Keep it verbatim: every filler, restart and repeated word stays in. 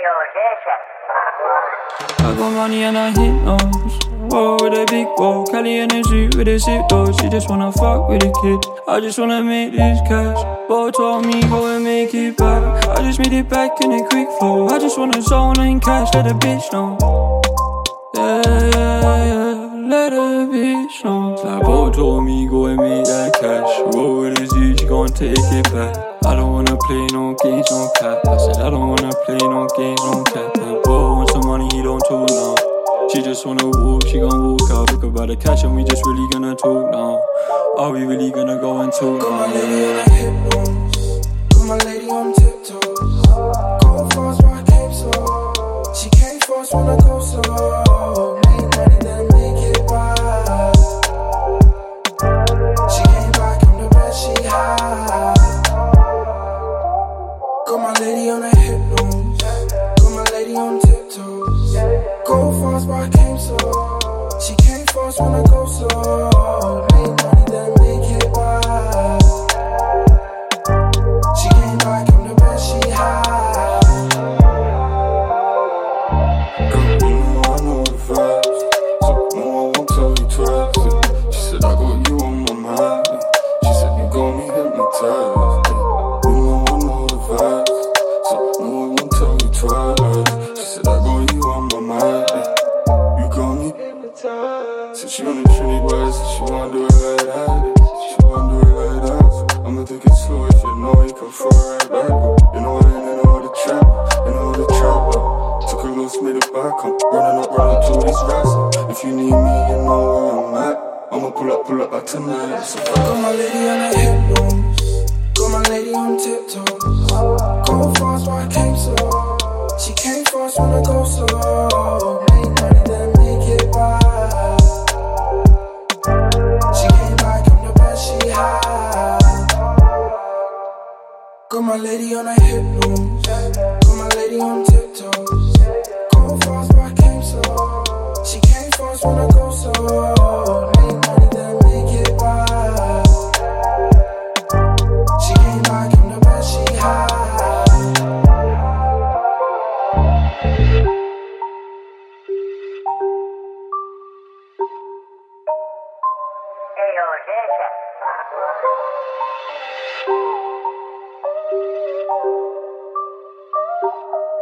I got money and I hit notes. Whoa, with a big whoa. Cali in the street with a sip though. She just wanna fuck with a kid. I just wanna make this cash. Bo told me go and make it back. I just made it back in a quick flow. I just wanna zone in cash, let a bitch know. Yeah, yeah, yeah, let a bitch know. Like Bo told me go and make that cash. Roll with a Z, she gon' take it back. I don't wanna play no games, no cap. I said I don't wanna play no games, no cap. Like Bo wants some money, he don't talk now. She just wanna walk, she gon' walk out. Look about the cash and we just really gonna talk now. Are we really gonna go and talk Got now? my lady on her hip moves. Got my lady on tiptoes. Go fast but I came slow. She came fast when I go slow. Make money then make it back. She came back, I'm the best she had. Got my lady on her hip moves. Got my lady on tiptoes. Go fast but I came slow. She came fast when I go slow. Make money then make it back. She came back, I'm the best she had. Girl, you know I know the vibes, so no I won't tell you twice. She said I got you on my mind. She said you got me hypnotized. You know I know the vibes, so no I won't tell you twice. She said I got you on my mind. You got me hypnotized. Said she on the Trinity wise, she wanna do it like that. She wanna do it like that. I'ma take it slow if you know you can throw it right back. You know I ain't in all the trap, in all the trap. Took a loss, made it back. I'm running up, running to these racks. If you need me, you know where I'm at. I'ma pull up, pull up back tonight. So Got my lady on her hip moves. Got my lady on tiptoes. Go fast but I came slow. She came fast when I go slow. Make money then make it back. She came back, I'm the best she had. Got my lady on her hip moves. Got my lady on tiptoes. Go fast but I came slow. She came fast when I go slow. Make money then make it back. She came back, I'm the best she had. Hey, yo,